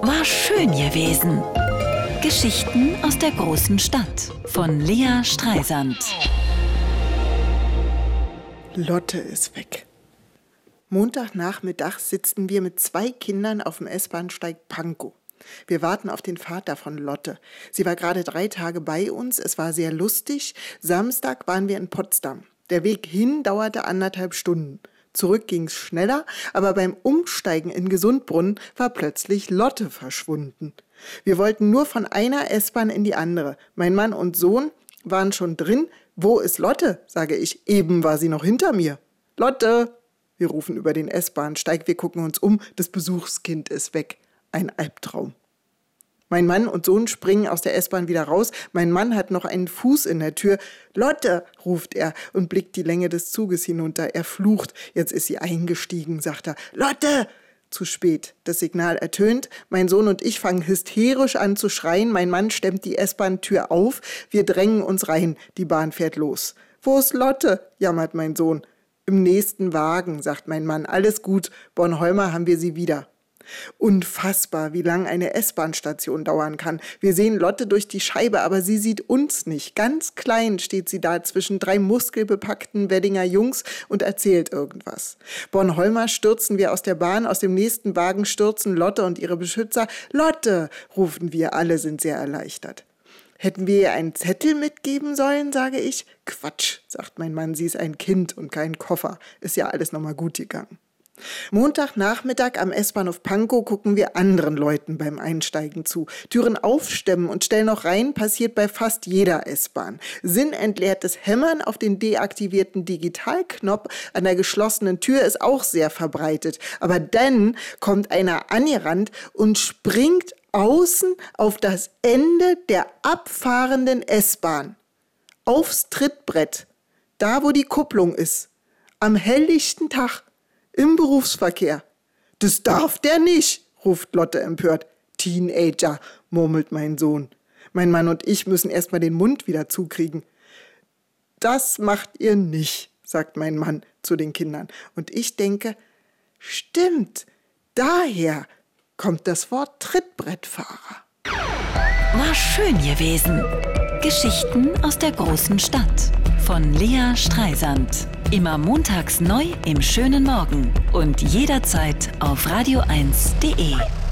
War schön gewesen. Geschichten aus der großen Stadt von Lea Streisand. Lotte ist weg. Montagnachmittag sitzen wir mit 2 Kindern auf dem S-Bahnsteig Pankow. Wir warten auf den Vater von Lotte. Sie war gerade 3 Tage bei uns, es war sehr lustig. Samstag waren wir in Potsdam. Der Weg hin dauerte 1,5 Stunden. Zurück ging's schneller, aber beim Umsteigen in Gesundbrunnen war plötzlich Lotte verschwunden. Wir wollten nur von einer S-Bahn in die andere. Mein Mann und Sohn waren schon drin. Wo ist Lotte? Sage ich. Eben war sie noch hinter mir. Lotte! Wir rufen über den S-Bahnsteig, wir gucken uns um. Das Besuchskind ist weg. Ein Albtraum. Mein Mann und Sohn springen aus der S-Bahn wieder raus. Mein Mann hat noch einen Fuß in der Tür. Lotte, ruft er und blickt die Länge des Zuges hinunter. Er flucht. Jetzt ist sie eingestiegen, sagt er. Lotte! Zu spät. Das Signal ertönt. Mein Sohn und ich fangen hysterisch an zu schreien. Mein Mann stemmt die S-Bahn-Tür auf. Wir drängen uns rein. Die Bahn fährt los. Wo ist Lotte? Jammert mein Sohn. Im nächsten Wagen, sagt mein Mann. Alles gut. Bornholmer haben wir sie wieder. Unfassbar, wie lang eine S-Bahn-Station dauern kann. Wir sehen Lotte durch die Scheibe, aber sie sieht uns nicht. Ganz klein steht sie da zwischen 3 muskelbepackten Weddinger Jungs und erzählt irgendwas. Bornholmer stürzen wir aus der Bahn, aus dem nächsten Wagen stürzen Lotte und ihre Beschützer. Lotte, rufen wir, alle sind sehr erleichtert. Hätten wir ihr einen Zettel mitgeben sollen, sage ich. Quatsch, sagt mein Mann, sie ist ein Kind und kein Koffer. Ist ja alles nochmal gut gegangen. Montagnachmittag am S-Bahnhof Pankow gucken wir anderen Leuten beim Einsteigen zu. Türen aufstemmen und stellen noch rein passiert bei fast jeder S-Bahn. Sinnentleertes Hämmern auf den deaktivierten Digitalknopf an der geschlossenen Tür ist auch sehr verbreitet. Aber dann kommt einer angerannt und springt außen auf das Ende der abfahrenden S-Bahn. Aufs Trittbrett, da wo die Kupplung ist. Am helllichten Tag. Im Berufsverkehr. Das darf der nicht, ruft Lotte empört. Teenager, murmelt mein Sohn. Mein Mann und ich müssen erstmal den Mund wieder zukriegen. Das macht ihr nicht, sagt mein Mann zu den Kindern. Und ich denke, stimmt, daher kommt das Wort Trittbrettfahrer. War schön gewesen. Geschichten aus der großen Stadt von Lea Streisand. Immer montags neu im schönen Morgen und jederzeit auf radio1.de.